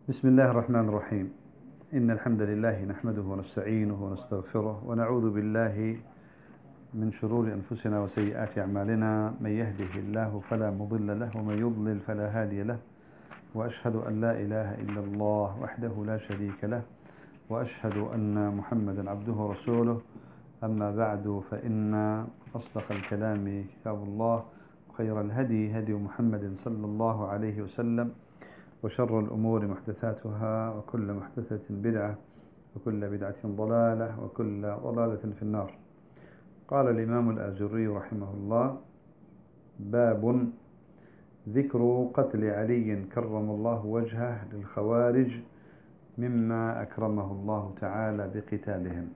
بسم الله الرحمن الرحيم. إن الحمد لله نحمده ونستعينه ونستغفره ونعوذ بالله من شرور أنفسنا وسيئات أعمالنا. من يهده الله فلا مضل له ومن يضلل فلا هادي له، وأشهد أن لا إله إلا الله وحده لا شريك له، وأشهد أن محمدا عبده ورسوله. أما بعد، فإن أصدق الكلام كتاب الله، وخير الهدي هدي محمد صلى الله عليه وسلم، وشر الأمور محدثاتها، وكل محدثة بدعة، وكل بدعة ضلالة، وكل ضلالة في النار. قال الإمام الآجري رحمه الله: باب ذكر قتل علي كرم الله وجهه للخوارج مما أكرمه الله تعالى بقتالهم.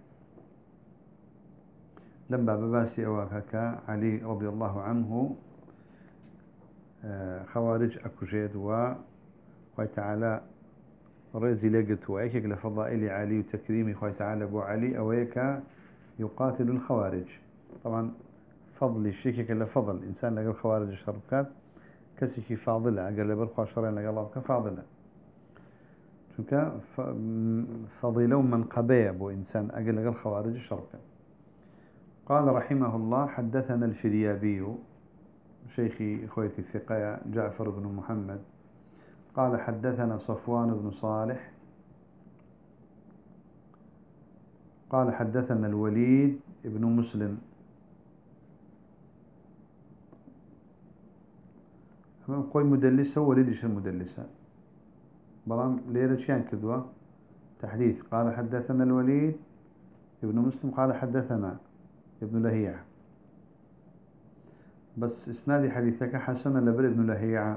لما بباسي أواكك علي رضي الله عنه خوارج أكجيد خوي تعالى رزي لقت وأيكك لفضائل علي وتكريم خوي تعالى أبو علي أويك يقاتل الخوارج. طبعا فضل الشيكك لفضل الإنسان لقى الخوارج الشركات كسيكي فاضلة أقل لبرخوا شرين لقى الله كفاضلة شنك فضيلو من قبيه أبو إنسان أقل لقى الخوارج الشركات. قال رحمه الله: حدثنا الفريابي شيخي خويتي الثقة جعفر بن محمد قال حدثنا صفوان بن صالح قال حدثنا الوليد بن مسلم. قوي مدلسة وليدش المدلسة بلان ليلة شان كدوة تحديث. قال حدثنا الوليد ابن مسلم قال حدثنا ابن لهيع، بس اسنادي حديثك حسن لبر ابن لهيع.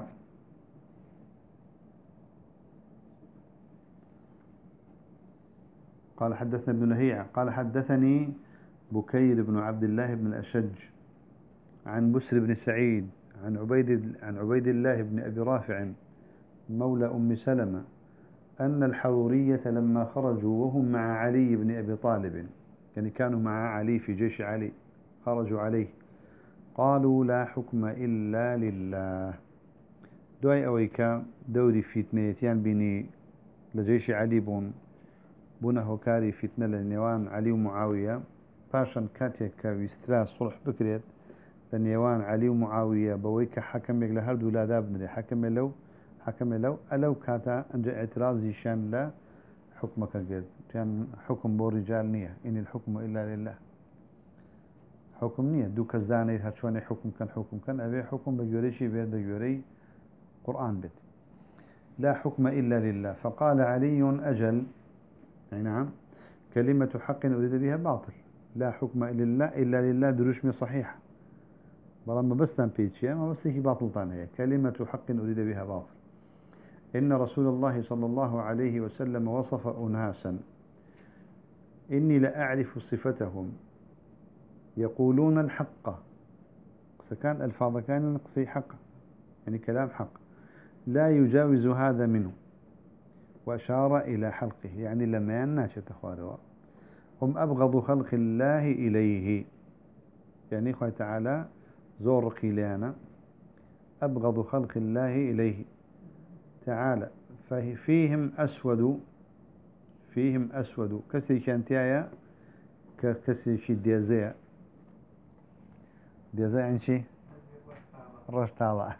قال حدثنا ابن لهيع قال حدثني بكير بن عبد الله بن الأشج عن بسر بن سعيد عن عبيد الله بن أبي رافع مولى أم سلمة أن الحرورية لما خرجوا وهم مع علي بن أبي طالب، يعني كانوا مع علي في جيش علي، خرجوا عليه، قالوا: لا حكم إلا لله. دعي أويكا دوري فتنيتيان بني لجيش علي بونه كاري فتنة لنيوان علي ومعاوية. باشن كاتيك كويسترا صلح بكريت لنيوان علي ومعاوية بويك حكم لهرد ولا دابنري حكم لو ألو كاتا أنجا اعتراضي شان لا حكمك قد كان حكم بو رجال نية، إن الحكم إلا لله. حكم نية دو كزداني هاتشواني حكم كان أبي حكم بجوريشي بيت بجوري قرآن بيت. لا حكم إلا لله. فقال علي: أجل، أي نعم، كلمة حق أريد بها باطل. لا حكم إلا لله دروش من صحيحة، بل ما بس تنبيتش ما بس هي باطل هي كلمة حق أريد بها باطل. إن رسول الله صلى الله عليه وسلم وصف أناسا إني لأعرف صفتهم يقولون الحق، سكان الفاظ كان نقصي حق، يعني كلام حق، لا يجاوز هذا منه، وأشار إلى حلقه، يعني لما يناشط أخواره. هم أبغض خلق الله إليه، يعني إخوة تعالى زور قيلانا أبغض خلق الله إليه تعالى. ففيهم أسود كسي كانتيايا كسي شي ديزايا عن شي رشتالا.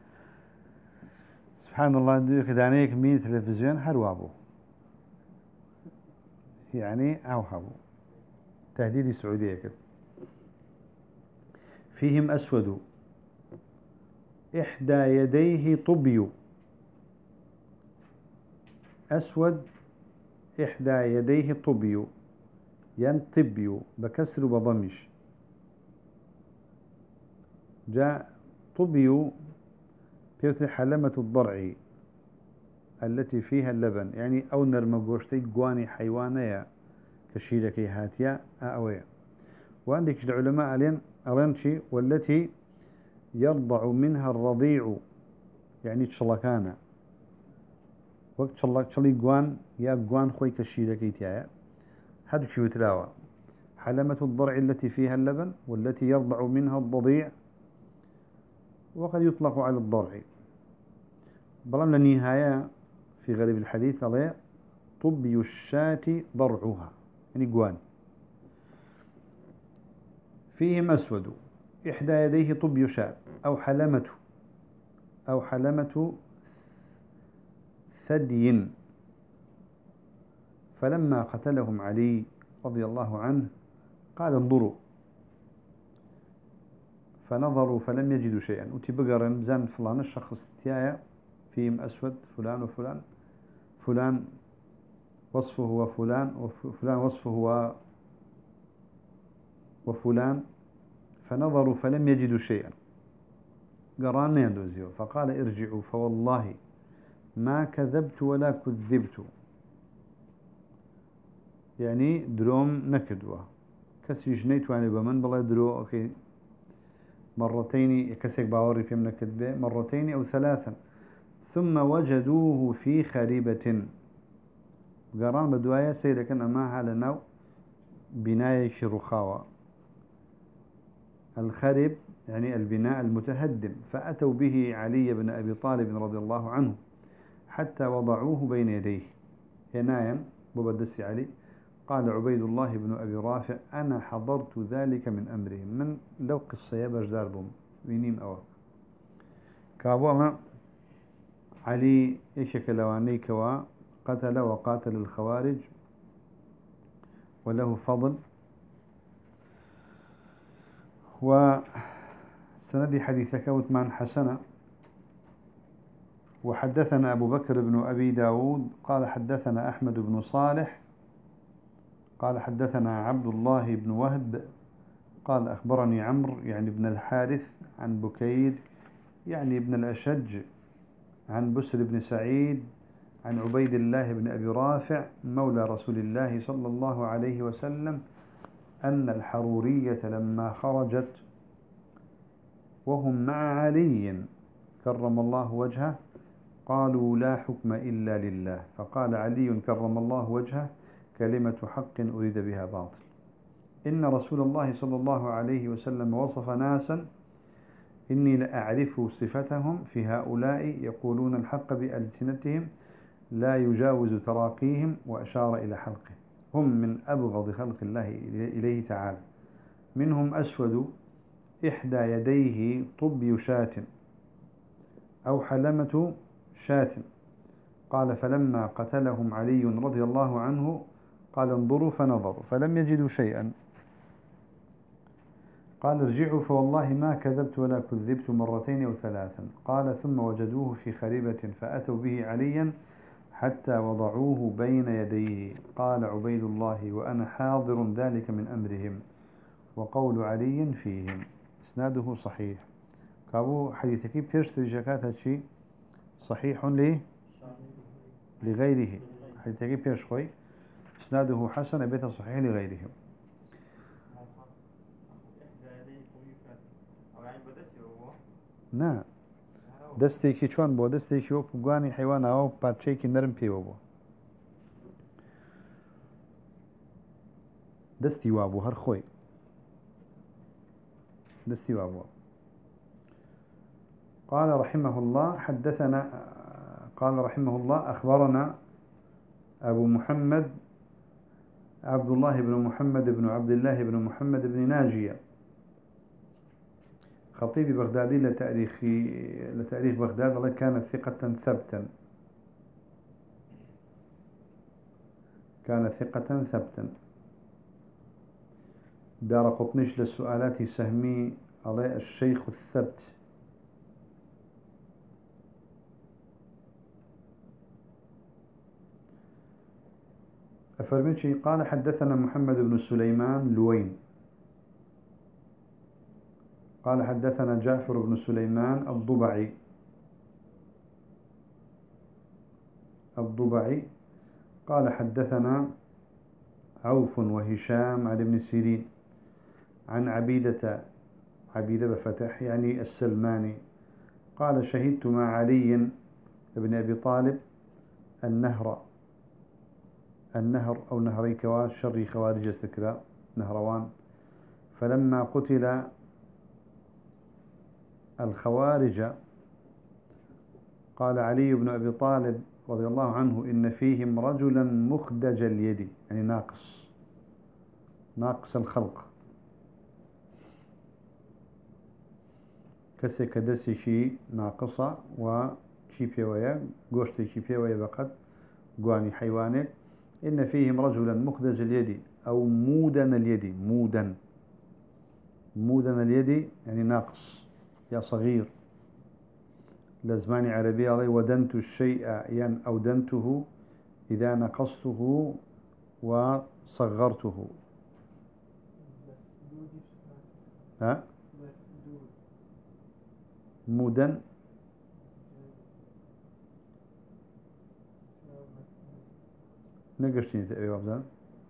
سبحان الله، دوك دانيك مين تلفزيون هروابو، يعني أوهبو تهديد السعودية كده. فيهم أسود إحدى يديه طبي، أسود إحدى يديه طبي، ينطبي بكسر وضمش. جاء طبي بيوتي حلمة الضرع التي فيها اللبن، يعني أو نرمقوشتي قواني حيوانية كشيلك هاتيا أويا. وعندك العلماء ألينشي والتي يرضع منها الرضيع، يعني تشلكانا وقت تشلي قوان يا قوان خوي كشيلك تيايا. هذا شو يتلاوى حلمة الضرع التي فيها اللبن والتي يرضع منها الضضيع، وقد يطلق على الضرع. بلام للنهاية في غريب الحديث عليه طبي الشاة ضرعها، يعني قوان فيهم أسود إحدى يديه طبي شاة أو حلمة ثدي، فلما قتلهم علي رضي الله عنه قال انظروا، فنظروا فلم يجدوا شيئا. وتبقر مزان فلان الشخص تيايا فيهم أسود فلان وفلان، فلان وصفه وفلان وفلان وصفه وفلان، فنظروا فلم يجدوا شيئا، قران يندوزيو، فقال ارجعوا فوالله ما كذبت ولا كذبت، يعني دروم نكدوه كسي جنيت واني بمن بلا درو اوكي مرتين كسيك باوري في من كذبه مرتين او ثلاثا، ثم وجدوه في خريبة، قران بدوايا سيدا كان اماها لناو بناية شرخاوة، الخرب يعني البناء المتهدم، فأتوا به علي بن أبي طالب رضي الله عنه حتى وضعوه بين يديه ينايا ببدس علي. قال عبيد الله بن أبي رافع أنا حضرت ذلك من أمرهم، من لو قصة يبجدار بهم وينيم أوا كابوما علي إيشك لواني كوا قتل وقاتل الخوارج وله فضل. وسندي حديثك وثمان حسنة. وحدثنا أبو بكر بن أبي داود قال حدثنا أحمد بن صالح قال حدثنا عبد الله بن وهب قال أخبرني عمرو يعني ابن الحارث عن بكير يعني ابن الأشج عن بسر بن سعيد عن عبيد الله بن أبي رافع مولى رسول الله صلى الله عليه وسلم أن الحرورية لما خرجت وهم مع علي كرم الله وجهه قالوا لا حكم إلا لله، فقال علي كرم الله وجهه كلمة حق أريد بها باطل. إن رسول الله صلى الله عليه وسلم وصف ناسا إني لأعرف صفتهم في هؤلاء يقولون الحق بألسنتهم لا يجاوز تراقيهم، وأشار إلى حلقه، هم من أبغض خلق الله إليه تعالى، منهم أسود إحدى يديه طبي شاة أو حلمة شاة. قال فلما قتلهم علي رضي الله عنه قال انظروا فنظروا فلم يجدوا شيئا، قال ارجعوا فوالله ما كذبت ولا كذبت مرتين أو ثلاثا. قال ثم وجدوه في خريبة فأتوا به عليا حتى وضعوه بين يديه. قال عبيد الله وأنا حاضر ذلك من أمرهم، وقول علي فيهم. اسناده صحيح. كابو حديثك بيرش رجاكات شيء صحيح ليه لغيره، حديثك بيرش خوي اسناده حسن بيت صحيح لغيره. نا دستێکی چۆن بۆ دەستێکی وەکو گوانی حیوانەوە پارچەیەکی نەرم پێوە بوو، دەستی وابوو هەر خۆی دەستی وابووە. قال رحمه الله حدثنا قال رحمه الله أخبرنا أبو محمد عبد الله بن محمد بن عبد الله بن محمد بن ناجية خطيب بغدادي لتاريخ بغداد الله كانت ثقة ثبتا دار قطنش للسؤالات سهمي عليه الشيخ الثبت. أفرميتشي قال حدثنا محمد بن سليمان لوين قال حدثنا جعفر بن سليمان الضبعي قال حدثنا عوف وهشام عن ابن سيرين عن عبيدة بفتح يعني السلماني قال شهدت مع علي بن أبي طالب النهر أو نهري كوار شر خوارج السكراء نهروان، فلما قتل الخوارج قال علي بن أبي طالب رضي الله عنه إن فيهم رجلا مخدج اليد، يعني ناقص الخلق، كسك دسي شي ناقصة وشي بيويا قوشتي شي بيويا بقد قواني حيوانك. إن فيهم رجلا مخدج اليد أو مودن اليد، مودن اليد يعني ناقص يا صغير. لزمان عربي علي ودنت الشيء يعني أودنته إذا نقصته وصغرته. ها مودن نقشتين تأبي وابزان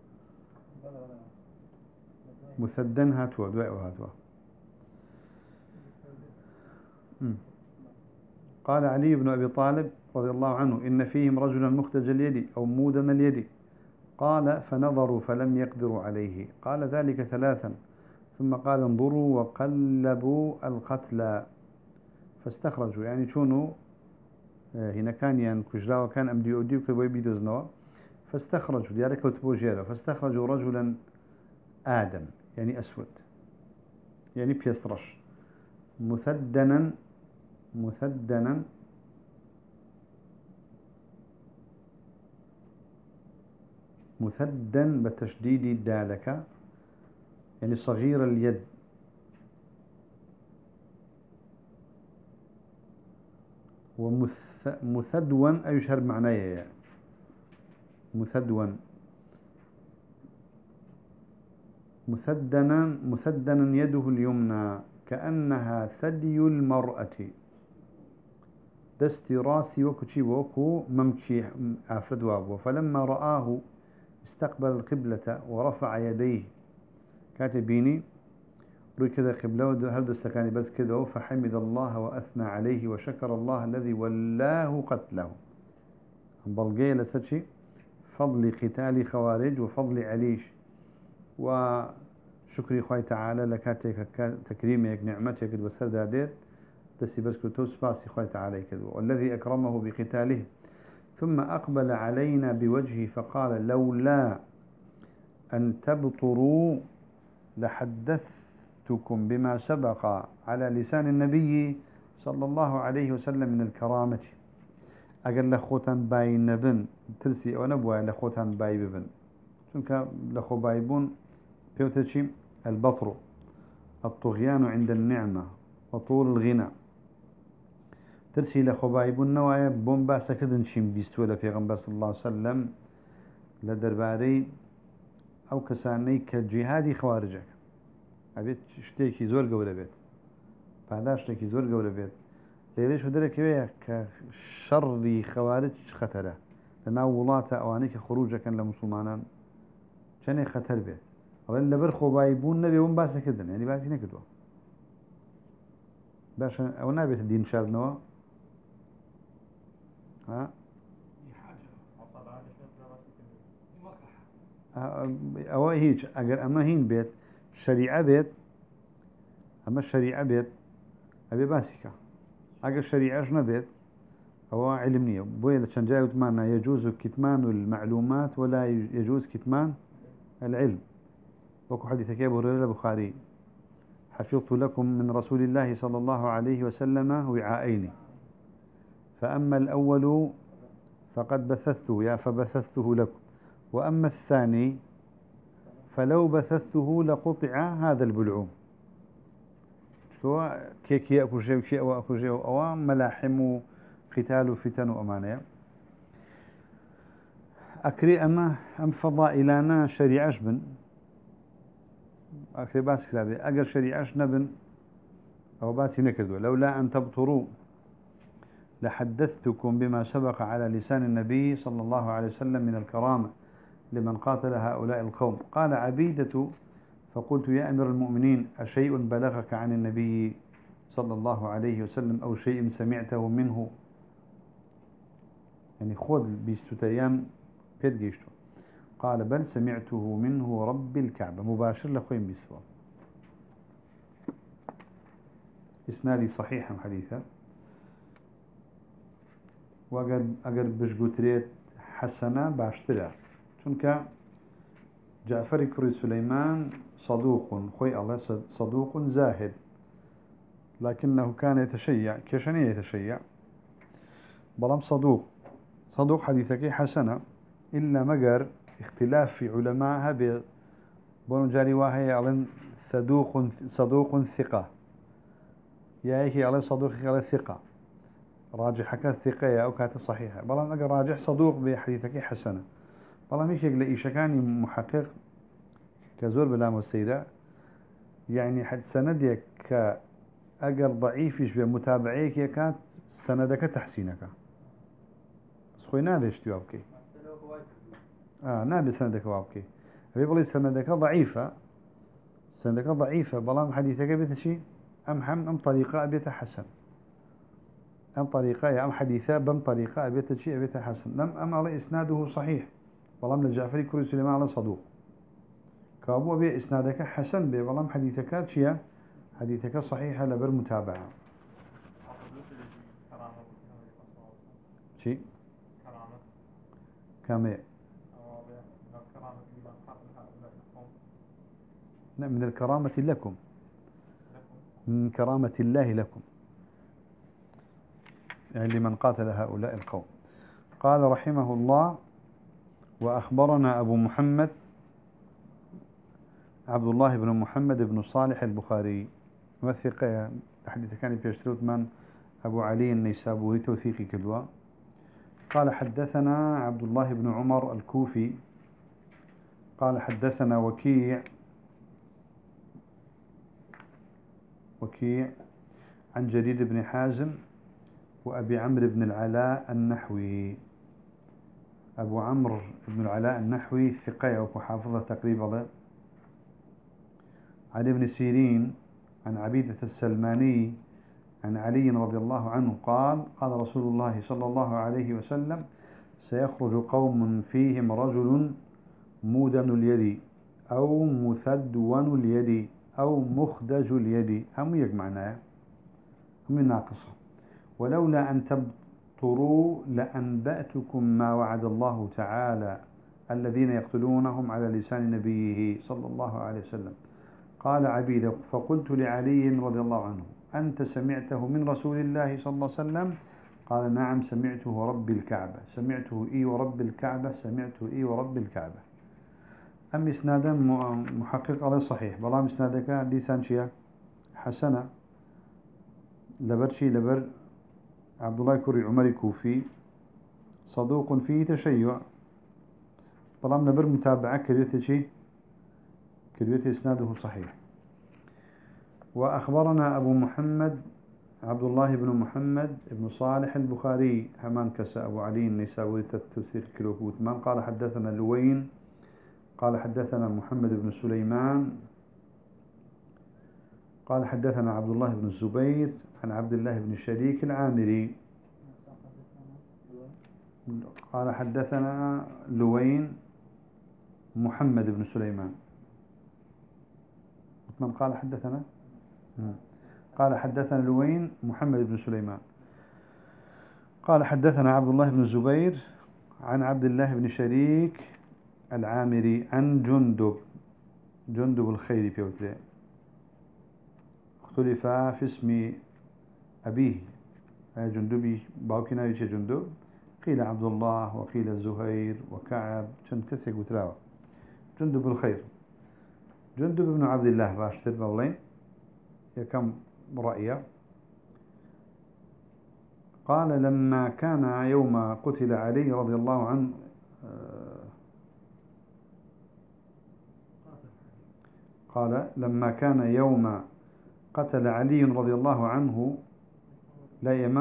مثدن هاتوا دواء وهاتوا. قال علي بن أبي طالب رضي الله عنه إن فيهم رجلا مختج اليد أو مودن اليد. قال فنظروا فلم يقدروا عليه. قال ذلك ثلاثا ثم قال انظروا وقلبوا القتلى فاستخرجوا، يعني شونوا هنا كان يعني كجرا وكان أمدي أودي وكبوي بيدوزنوا. فاستخرجوا ديارك وتبوجيرا فاستخرجوا رجلا آدم يعني أسود يعني بيسترش مثدنا مثدا بتشديد الدالك يعني صغير اليد. ومثدوا أي يشهر معناه يعني مثدوا مثدنا يده اليمنى كأنها ثدي المرأة دستي راسي وكشي وكو ممشي أفرد وابو. فلما رآه استقبل القبلة ورفع يديه كاتبيني روي كذا قبله هل السكاني بس كذا فحمد الله وأثنى عليه وشكر الله الذي ولاه قتله. بلقي لساتشي فضل قتال خوارج وفضل عليش وشكري خوي تعالى لكاتك تكريمك نعمتك بسر داديت دسي بس كتو سباسي خوي تعالى كذا والذي أكرمه بقتاله. ثم أقبل علينا بوجهه فقال لولا أن تبطروا لحدثتكم بما سبق على لسان النبي صلى الله عليه وسلم من الكرامة. أقل لخوتان باي نبن ترسي أو نبوى لخوتان باي ببن چونك لخو بايبون بيوتشي البطر الطغيان عند النعمة وطول الغنى. ترسي لخو بايبون نوايا بوم باسا كدن شيم بيستوى لفيغنبر صلى الله عليه وسلم لدرباري أو كساني كجهادي خوارجك أبيت شتيكي زور قولة بيت بعدها شتيكي زور قولة بيت ليش ودرك ويا كشر خوارج خطره لنا ولاة أوانيك خروجا كان لمسلمان كان خطر بيت ولا لبرخو بايبون نبي وم باسا كدن يعني باسي نكدوا باش أو نبيت الدين شارنوا ها أو هيج أجر أما هين بيت شريعة بيت أما الشريعة بيت أبي باسكة أجر شريعة نبيت أو علمية بويا لشنجاي وتمانا يجوز كتمان المعلومات ولا يجوز كتمان العلم. وكو حديث أبو هريرة البخاري حفظت لكم من رسول الله صلى الله عليه وسلم وعاءين فأما الأول فقد بثثته يا فبثثته لكم وأما الثاني فلو بثثته لقطع هذا البلعوم. شو كيك يأكل شيء وشيء وأكل شيء أو ملاحم قتال فتن وأمانة. أكري أم فضائلنا شريعش بن أكري باس كلابي أجر شريعش نبن أو باسي نكدوا لولا أن تبطروا لحدثتكم بما سبق على لسان النبي صلى الله عليه وسلم من الكرامة لمن قاتل هؤلاء القوم. قال عبيدة فقلت يا أمير المؤمنين أشيء بلغك عن النبي صلى الله عليه وسلم أو شيء سمعته منه يعني خذ بيستتيام بيت جيشته. قال بل سمعته منه رب الكعبة مباشر لخوين بيسوا. إسنادي صحيحا حديثا. وأجر بشجوتريت حسنة باشترى چونك جعفر كري سليمان صدوق خوي الله صدوق زاهد لكنه كان يتشيع كشنية يتشيع بلام صدوق حديثك حسنة إلا مجر اختلاف في علمائها بونو جاري واهي على صدوق ثقة يا هيك على صدوق على ثقة راجح كانت ثقة أو كانت صحيحة بلام أجر راجح صدوق بحديثك حسنة بلام هيك لإيش كان محقق كزور بلا مسيدة يعني حد سندك أجر ضعيف يشبه متابعيك كانت سندك تحسينك بس خوي نابش توابكي نابي سندك وابكي أبي بقول سندك ضعيفة بلام حديثك بيت أم طريقة أبيت حسن أم طريقة يا أم حديثة بم طريقة أبيت حسن أم على إسناده صحيح بلام للجعفري كري سليمان على صدوق كابو أبي إسنادك حسن بلام حديثك شيء حديثك صحيح لبر متابعة شيء كامل من الكرامة لكم من كرامة الله لكم يعني لمن قاتل هؤلاء القوم قال رحمه الله وأخبرنا أبو محمد عبد الله بن محمد بن صالح البخاري وثقة حديث كان بيشتروت من أبو علي النيسابوري توثيقي كدوا قال حدثنا عبد الله بن عمر الكوفي قال حدثنا وكيع عن جرير بن حازم وأبي عمرو بن العلاء النحوي أبو عمرو بن العلاء النحوي ثقة وحافظة تقريبا علي بن سيرين عن عبيدة السلماني عن علي رضي الله عنه قال رسول الله صلى الله عليه وسلم سيخرج قوم فيهم رجل مودن اليد أو مثدون اليد أو مخدج اليد هم يجمعنا هم ناقصة ولولا أن تبطروا لأنبأتكم ما وعد الله تعالى الذين يقتلونهم على لسان نبيه صلى الله عليه وسلم قال عبيدة فقلت لعلي رضي الله عنه أنت سمعته من رسول الله صلى الله عليه وسلم قال نعم سمعته ورب الكعبة أم إسنادا محقق على الصحيح بلام إسنادك ديسان شيا حسنة لبر عبد الله كري عمر كوفي صدوق فيه تشيع بلام لبر متابعة كليته إسناده صحيح وأخبرنا أبو محمد عبد الله بن محمد بن صالح البخاري همان كسا أبو علي النيسابوري توثيق كيلوكوت من قال حدثنا لوين قال حدثنا محمد بن سليمان قال حدثنا عبد الله بن الزبير عن عبد الله بن شريك العامري قال حدثنا لوين محمد بن سليمان من قال حدثنا قال حدثنا لوين محمد بن سليمان قال حدثنا عبد الله بن الزبير عن عبد الله بن شريك العامري عن جندب الخير بيوتري اختلف في اسم أبيه جندبي باوكنا يجي جندب قيل عبد الله وقيل زهير وكعب شن كسي قتراوه جندب الخير جندب بن عبد الله باشتر بولين يكم رأيه قال لما كان يوم قتل علي رضي الله عنه قال لما كان يوم قتل علي رضي الله عنه لا يما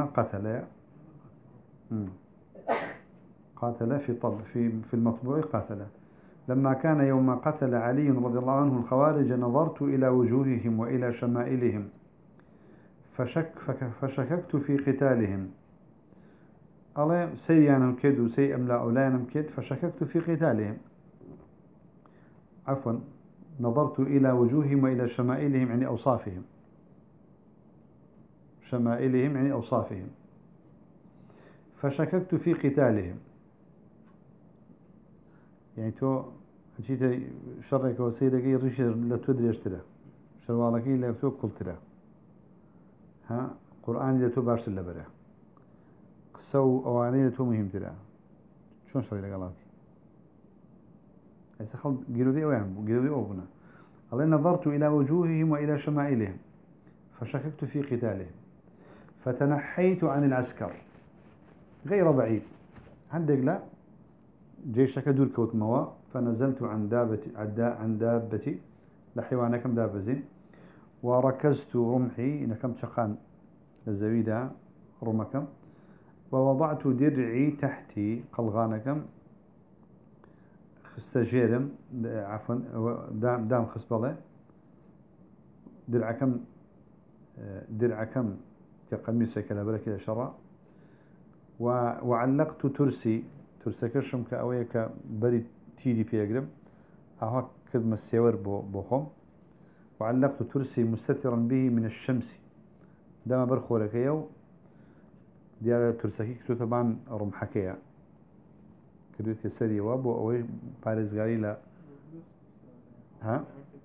قاتل في المطبوع قاتل لما كان يوم قتل علي رضي الله عنه الخوارج نظرت إلى وجوههم وإلى شمائلهم فشككت في قتالهم الله سيئانا كد وسيء أملا أولانا كد فشككت في قتالهم عفوا نظرت إلى وجوههم وإلى شمائلهم يعني أوصافهم فشككت في قتالهم. يعني تو جيت شرك وسيدك ريش لا تدري اشترى شروالك لا تو قلت له ها قرآن إذا تو بارس اللبرة قصو أواني تو مهم ترى شلون شري لك الله هسه خل قالوا لي وين قالوا لي أبونا الله نظرت إلى وجوههم وإلى شمائلهم فشككت في قتالهم فتنحيت عن العسكر غير بعيد عندك لا جيشك دور كوت موا فنزلت عن دابتي لحيوانا كم دابزين وركزت رمحي إن كم شقان الزويدة رمكم ووضعت درعي تحتي قلغانكم خستجيرم عفوا دام خسبله درعكم كقميص كلا بركة شراء وعلقت ترسكشم كأوية كبري تيري بيجرم أهو كدم السيور بوخم وعلقت ترسي مستترا به من الشمس دام برخورك يو ديال ترسكي كتو طبعا رمحكيا كدوت يسري وابو أوي باريس غاريلا ها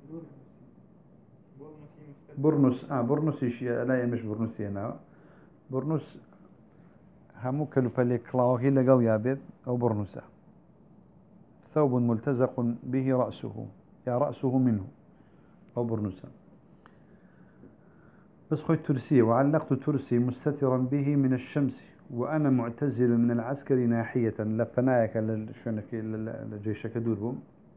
برنوس إشياء لا مش برنوس هنا برنوس همو كلو بالي كلاوهي لقل يابد أو برنوسة ثوب ملتزق به رأسه يا رأسه منه أو برنوسة بس خوي ترسي وعلقت ترسي مستترا به من الشمس وأنا معتزل من العسكر ناحية لبنايك لجيشك دورهم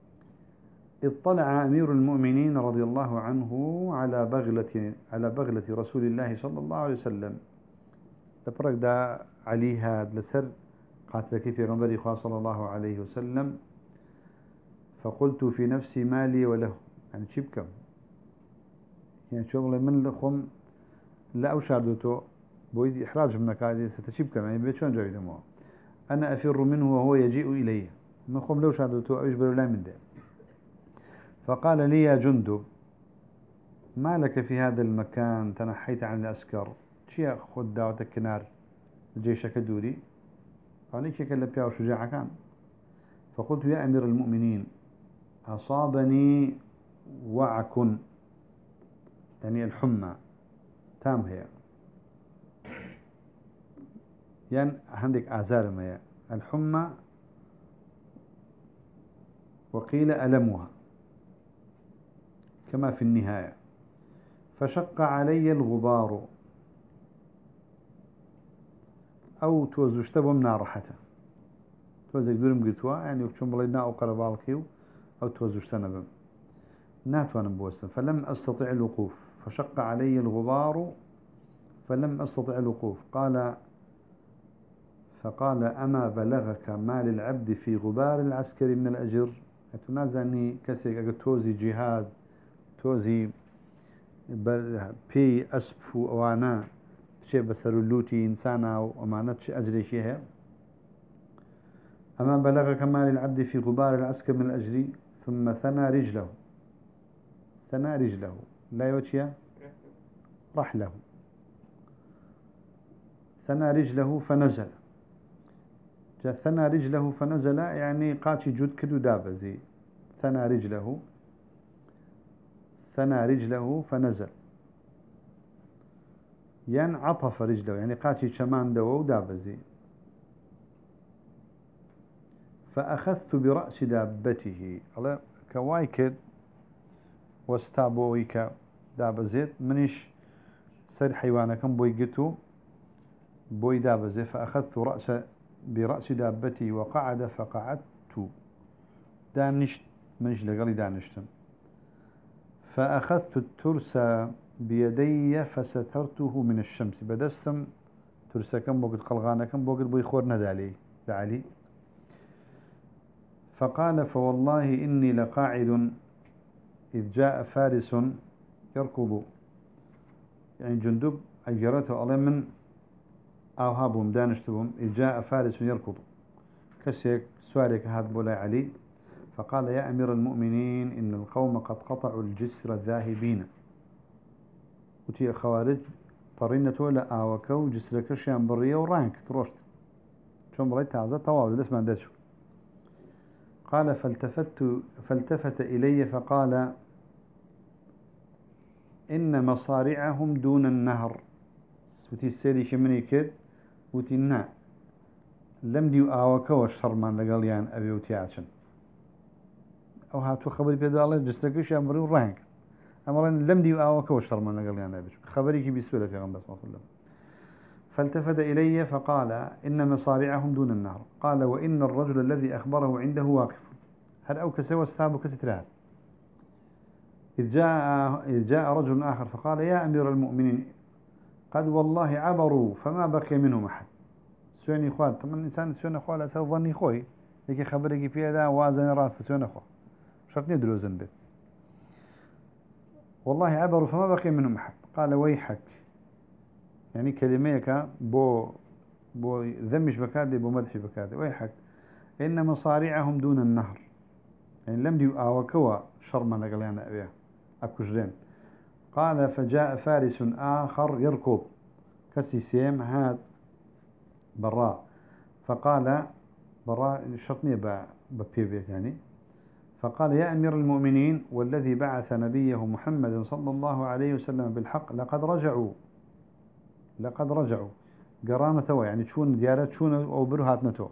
اطلع أمير المؤمنين رضي الله عنه على بغلة رسول الله صلى الله عليه وسلم لبرك دا عليها لسر قاتلك في غنبري صلى الله عليه وسلم فقلت في نفسي مالي وله يعني شبكم يعني شغل من لخم لا أوشاردته بويد إحراج من مكادي ستشبكم يعني بيتشون جايدموه أنا أفر منه وهو يجيء إلي من خم لو شاردته أجبر لا من ده فقال لي يا جندب ما لك في هذا المكان تنحيت عن العسكر شيء خد دعوتك كنار جيشك دوري قال ليش كلا بيا وشجاع كان فقلت يا أمير المؤمنين أصابني وعك يعني الحمى تام هي يعني عندك أعزار ما الحمى وقيل ألمها كما في النهاية فشق علي الغبار أو توزشتبه من راحته توزك دورم قلتوا يعني وكشون بلينا أو قربالكيو أو توزشتنبه ناتوانا بوسن فلم أستطع الوقوف فشق علي الغبار فلم أستطع الوقوف فقال أما بلغك ما للعبد في غبار العسكر من الأجر أتنازعني كسيك أقول توزي جهاد توزي بي أسبف وانا شيء بسر اللوتي إنسانا وأمانة أجري شيء أما بلغك ما للعبد في غبار العسكر من الأجر ثم ثنى رجله لا يوتيا رحله ثنى رجله فنزل ثنى رجله فنزل يعني قاتي جود كدو دابزي ثنى رجله فنزل يعني عطف رجله يعني قاتي شمان دو دابزي فأخذت برأس دابته الله كوايكد واستابويك دابزيت منيش سر حيوانكم بويقتو بوي دابزي فأخذت برأس دابتي وقعد فقعدت دانشت منش لقلي دانشتم فأخذت الترس بيدي فسترته من الشمس بدستم ترسكم بوقت قلغانكم بوقت بوي خورنا دعلي فقال فوالله إني لقاعد إذ جاء فارس يركض يعني جندب أجرته الله من أوهابهم دانشتهم إذ جاء فارس يركض كسيك سوارك هذا بولاي علي فقال يا أمير المؤمنين إن القوم قد قطعوا الجسر الذاهبين وتي خوارج طرينة ولا آوكو جسر كشيان برية ورانك تروشت شو مريت تازة طوال لسه ما عندش. قال فالتفت إلي فقال إن مصارعهم دون النهر. وتي السيدي شمني كد وتي النا لم ديو آوكا والشرمان لقال يعني أبي وتياتشن أو هاتو خبري بيدا الله جسركش أمري ورانك أمرين لم ديو آوكا والشرمان لقال يعني أبي خبري كي بسهولة في غنبس صلى الله عليه وسلم. فالتفت إلي فقال إن مصارعهم دون النهر. قال وإن الرجل الذي أخبره عنده واقف. هل أو كسوى استابه كسترات. إذ جاء رجل آخر فقال يا أمير المؤمنين قد والله عبروا فما بقي منهم أحد. سوني خوال طبعا الإنسان سوني خوال أسأل ظني خوي يكي خبرك في هذا وازن راس سوني خو شرط ندرو زنبت. والله عبروا فما بقي منهم أحد. قال ويحك يعني كلميك بو ذمش بكادي بو مدح بكادي ويحك إن مصارعهم دون النهر يعني لم ديو آوكوا شرما نقلينا أبيه أكجرين. قال فجاء فارس آخر يركض كسي سيم هاد براء فقال براء شرطني ببيبيت يعني. فقال يا أمير المؤمنين والذي بعث نبيه محمد صلى الله عليه وسلم بالحق لقد رجعوا قرانة يعني شون ديارات شون أو برهات نتو.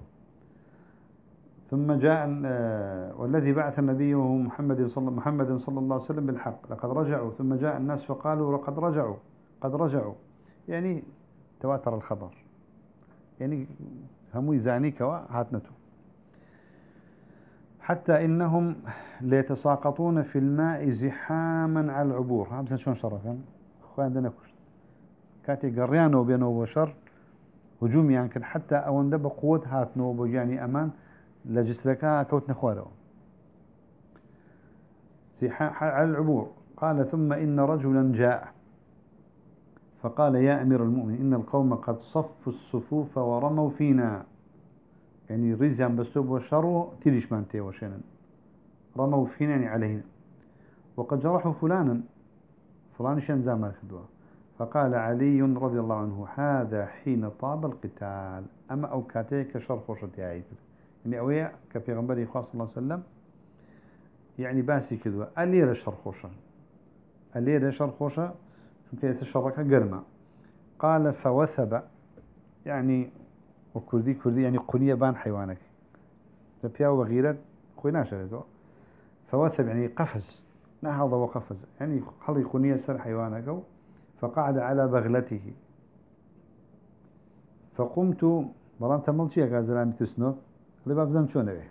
ثم جاء والذي بعث نبيه محمد صلى الله عليه وسلم بالحق لقد رجعوا. ثم جاء الناس فقالوا قد رجعوا يعني تواتر الخبر يعني همو يزانيك وهاتنته. حتى إنهم ليتساقطون في الماء زحاما على العبور. هم شلون شرفا أخوان عندنا كشت كاتي قريانو بينه وبشر هجوم يعني كان حتى أو ندب قوة هاتنو يعني أمان لجسركا كوتنا خوارو على العبور. قال ثم إن رجلا جاء فقال يا أمير المؤمنين إن القوم قد صفوا الصفوف ورموا فينا يعني ريزيان بسوب وشروا تيريش مانتي وشينا رموا فينا يعني علينا وقد جرحوا فلان شان زامر خدوه. فقال علي رضي الله عنه هذا حين طاب القتال أما أو كاتيك شر خوشتي عيد يعني أويا كبيغمبري صلى الله عليه وسلم يعني باسي كدوه ألير شر خوشة ألير شر خوشة شو كيس الشركة قرمة. قال فوثب يعني وكردي يعني قنية بان حيوانك فبيا وغيرت خوينا شريته. فوثب يعني قفز نهض وقفز يعني حلي قنية سر حيوانك. فقعد على بغلته فقمت مران تملت شيء قال زلامي تسنو لباب زم شو نبيه.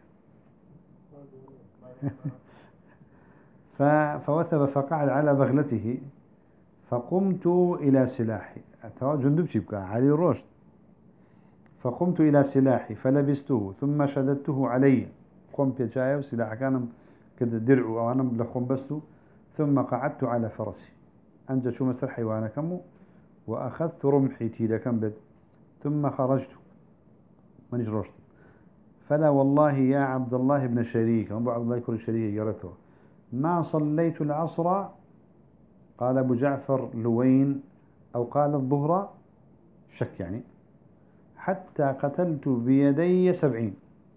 فوثب فقعد على بغلته فقمت إلى سلاحي جندب شبكة علي الرشد. فقمت إلى سلاحي فلبسته ثم شددته علي قمت بجايه وسلاح كان كده درع وأنا لخم بسته. ثم قعدت على فرسي أنجى شو مسر حيوانا كمو وأخذت رمحي تيلا كم بد. ثم خرجت من جرشت. فلا والله يا عبد الله بن شريك أبو عبد الله كل شريك يرته ما صليت العصر قال أبو جعفر لوين أو قال الظهر شك يعني حتى قتلت بيدي 70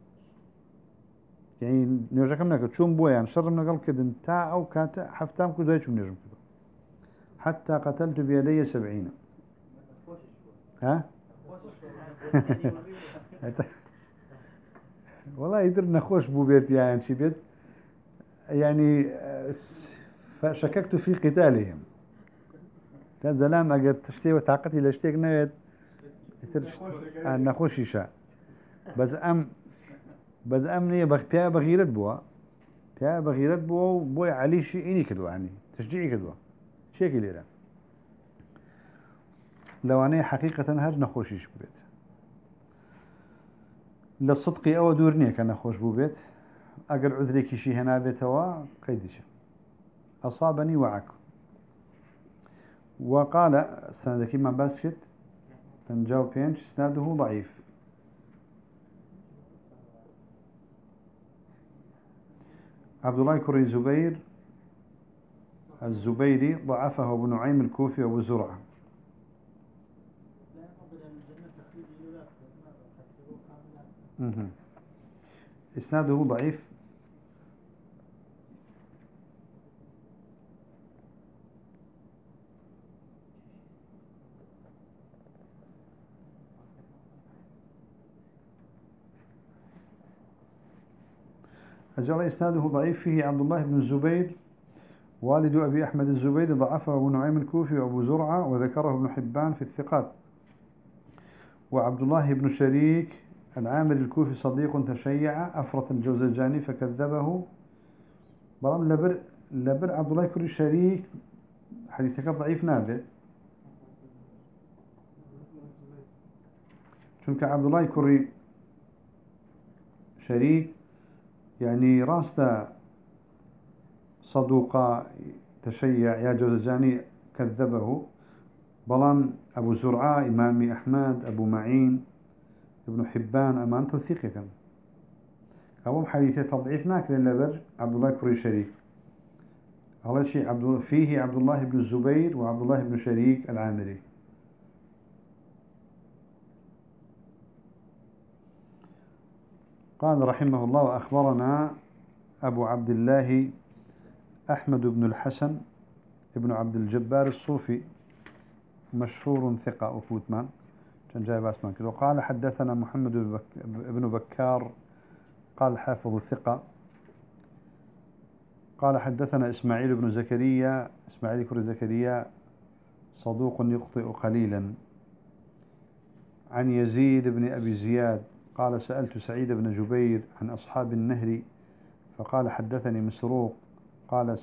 يعني نرجع كم نقول شو بويا يعني شر من قال كده تا أو كاتا حفتام كده شو نرجع كده حتى قتلت بيدي 70. ها والله يدر نخوش بو بيت يعني شي بيت يعني فشككت في قتالهم كان زلام أجر تشتي وتعقتي لاشتيك نويت نخوش يشاء بس أمني بيا بغيرت بوا بوي علي شيء إني كدوا يعني تشجيعي كدوا شيء كليرة لو أنا حقيقة هر نخوشيش ببيت للصدق أو دورني كان نخوش ببيت أقل عذري كشي هنا بيتوا قيدش أصابني وعك. وقال سندك ما باسكت تنجاو بينش اسناده ضعيف. عبد الله كري زبير الزبيري ضعفه ابن نعيم الكوفي وابو زرعة. إسناده ضعيف. أجل إسناده ضعيف، فيه عبد الله بن الزبير والد أبي أحمد الزبير، ضعفه أبو نعيم الكوفي وأبو زرعة، وذكره ابن حبان في الثقات. وعبد الله بن شريك العامري الكوفي صديق تشيع، أفرط الجوزجاني فكذبه. برام لبر عبد الله كري شريك حديثك ضعيف نابه، چونك عبد الله كري شريك يعني راسته صدوق تشيع، يا جوزجاني كذبه. بلان أبو زرعة إمام أحمد، أبو معين، ابن حبان أمان توثيقه كان أبو حديثة تضعيف ناكل لبر عبد الله كري شريك. هذا شيء فيه عبد الله بن الزبير وعبد الله بن شريك العامري. قال رحمه الله: وأخبرنا أبو عبد الله أحمد بن الحسن ابن عبد الجبار الصوفي، مشهور ثقة وفوتمان كان جايب اسمان كده. وقال حدثنا محمد بن بكار، قال حافظ الثقة. قال حدثنا إسماعيل بن زكريا، إسماعيل كر زكريا صدوق يخطئ قليلا. عن يزيد بن أبي زياد قال: سألت سعيد بن جبير عن أصحاب النهر، فقال: حدثني مسروق قال: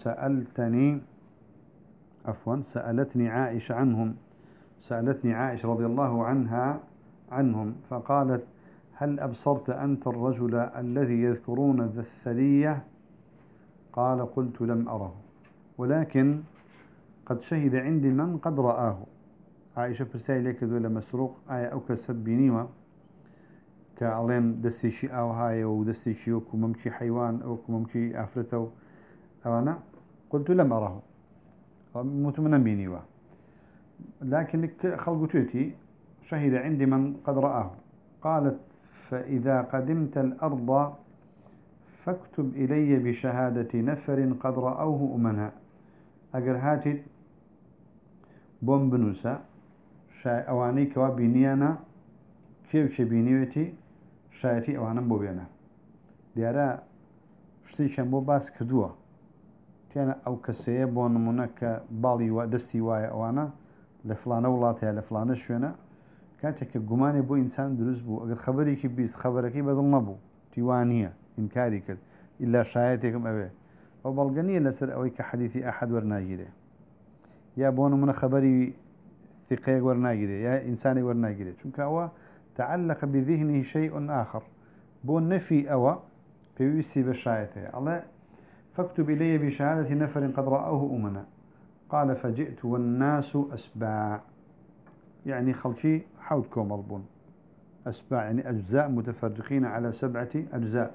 سألتني عائشة عنهم، سألتني عائشة رضي الله عنها عنهم، فقالت: هل أبصرت أنت الرجل الذي يذكرون ذا الثلية؟ قال: قلت: لم أره، ولكن قد شهد عندي من قد رآه. عائشة برسائل لك دولة مسروق آية أو كسد بينيوة كأعلم دستي شيء أو هاي ودستي شيء وكممشي حيوان أو كممشي أفرته أو أنا قلت: لم أره، متمنى بينيوة، لكن خلقتي شهد عندي من قد رآه. قالت: فإذا قدمت الأرض فاكتب إلي بشهادة نفر قد رأوه أمنا. أجر هاتي بوم بنوسا أواني كوا بينيانا كيف بينيوتي شايتي أوانا بوبينا ديارا شتي شنبو باس كدوه كان أو كسيه بون منك بالي ودستي واي أوانا لفلانة ولاتها لفلانة شونا كانت كجماني بو إنسان دروس بو. أجر خبري كي بيس خبرك بدل نبو تيوانية إنكاري كد إلا شايتكم أبي وبلغني لسر أوي كحديثي أحد ورناجيده، يا بون من خبري ثقة ورناجيده، يا إنساني ورناجيده، چونك هو تعلق بذهنه شيء آخر بون نفي أو بيوسي بشايته. الله فاكتب إلي بشهادة نفر قد رأوه أمنا. قال: فجئت والناس أسباع، يعني خلشي حوتكم البون أسباع يعني أجزاء متفرقين على 7 أجزاء.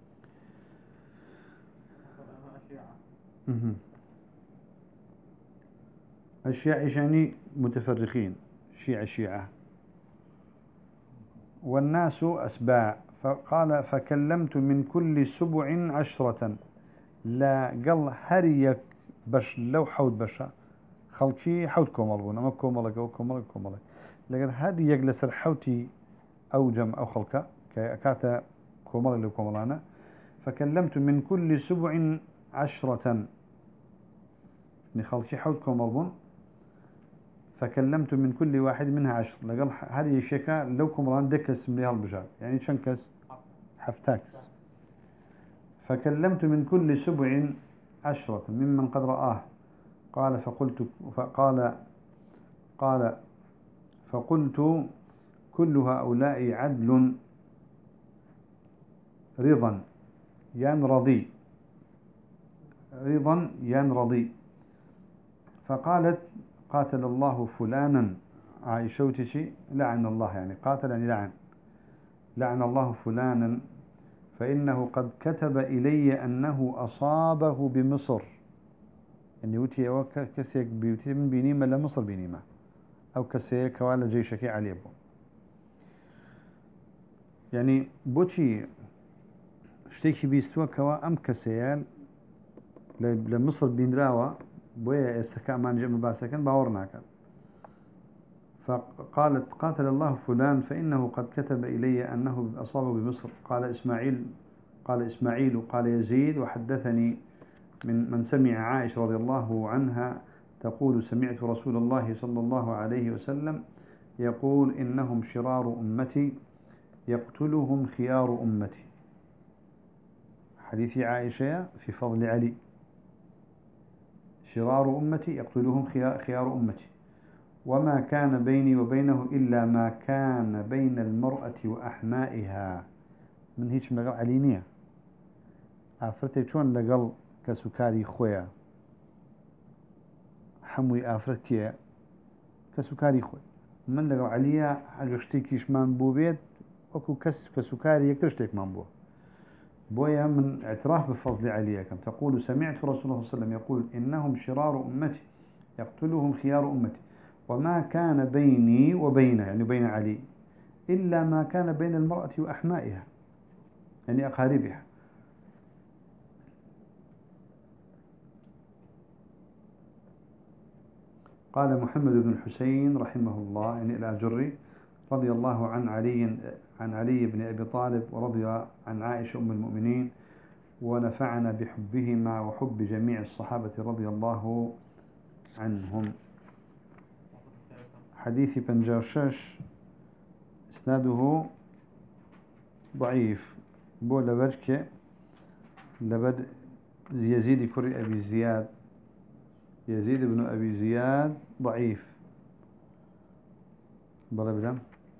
الشيعة يعني متفرقين، شيعة. والناس أسباع. فقال: فكلمت من كل 7 10، لا قال هريك بش لو حود بشا خلقي حود كومالبون أما كومالك أو كومالك لكن هريك لسر حوتي أو جم أو خلقه كاتا كومالك لو كومالانا. فكلمت من كل 7 10، خلقي حود كومالبون، فكلمت من كل واحد منها 10، لقال هري شكا لو كومالان دكس من هالبجار يعني شنكس حفتاكس. فكلمت من كل 7 10 ممن قد رآه. قال: فقلت كل هؤلاء عدل رضا ينرضي رضا ينرضي. فقالت: قاتل الله فلانا. عائشة لعن الله، يعني قاتل يعني لعن الله فلانا، فإنه قد كتب إلي أنه أصابه بمصر، يعني وتي أو كسيك بيوتي من بينيمة لمصر بينيمة أو كسيك ولا جيشك عليه. يعني بوشي شتيكي بيستوى كوا أم كسيان لمصر بينراوة بويا استكاء ما نجم باسكن باورنا كان فقالت قاتل الله فلان فإنه قد كتب إلي أنه أصابه بمصر قال إسماعيل قال يزيد وحدثني من سمع عائشة رضي الله عنها تقول سمعت رسول الله صلى الله عليه وسلم يقول إنهم شرار أمتي يقتلهم خيار أمتي. حديث عائشة في فضل علي شرار أمتي يقتلهم خيار أمتي وما كان بيني وبينه إلا ما كان بين المرأة وأحمائها من هيك مقال علينية آفرتي شون لقل كسكاري خويا حموي آفرت كي كسكاري خويا من لقل عليا أغشتيكيش من بوبيت وكو كسكاري يكترشتيك من بو بويا من اعتراف بفضل علي كم تقول سمعت رسول الله صلى الله عليه وسلم يقول إنهم شرار أمتي يقتلهم خيار أمتي وما كان بيني وبينه يعني بين علي إلا ما كان بين المرأة وأحمائها يعني أقاربها. قال محمد بن الحسين رحمه الله يعني الآجري رضي الله عن علي بن أبي طالب ورضي عن عائشة أم المؤمنين ونفعنا بحبهما وحب جميع الصحابة رضي الله عنهم. حديث بنجاشش إسناده ضعيف بو لبركة لبد يزيد كري أبي زياد يزيد بن أبي زياد ضعيف بلا بلا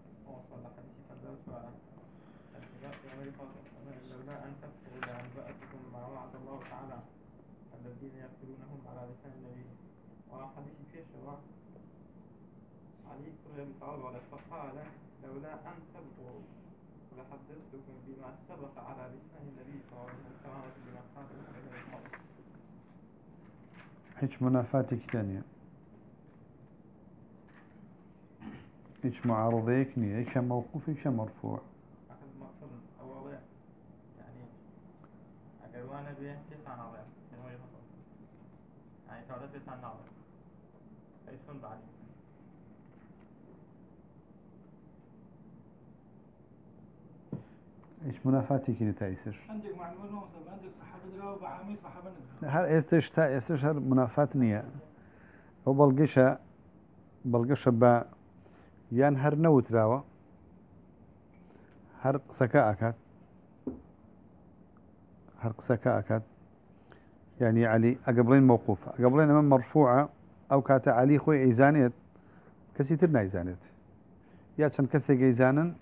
الذين يقتلونهم على لسان النبي وحديث فيه شواء علي بن أبي طالب فقال لولا أن تبقوا لحدثتكم بما سبق على لسان النبي صلى الله عليه وسلم بما قال عليه الصلاة هيش منافاتك ثانية هيش معارضيك نية هيش موقوف هيش مرفوع أخذ مقصد أولي يعني أقوانا بيه كيف عن عظيم يعني تعرف كيف عن عظيم أي بعد هيش منافاتك نتايسر عندك معلومات موصل عندك صحابة دراو بعامي صحابة ندراو هل استشهر منافات نية هو بلقشة با يان هر نوت راوا هر قسكا أكاد يعني علي أقبلين موقوفة أقبلين من مرفوعة أو كاتا علي خوي إيزانيت كسيترنا إيزانيت يا كان كسي إيزانا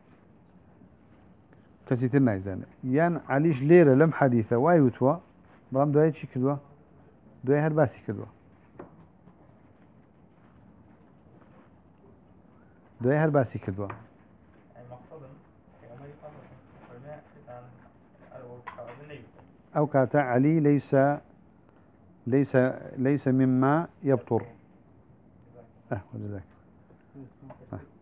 كسيترنا إيزانيت يان عليش ليرة لم حديثة وايوتوا بلام دوائي چي كدوا دوائي هر باسي كدوا دوائي هر باسي كدوا أو كاتا علي ليس مما يبطر وجزاك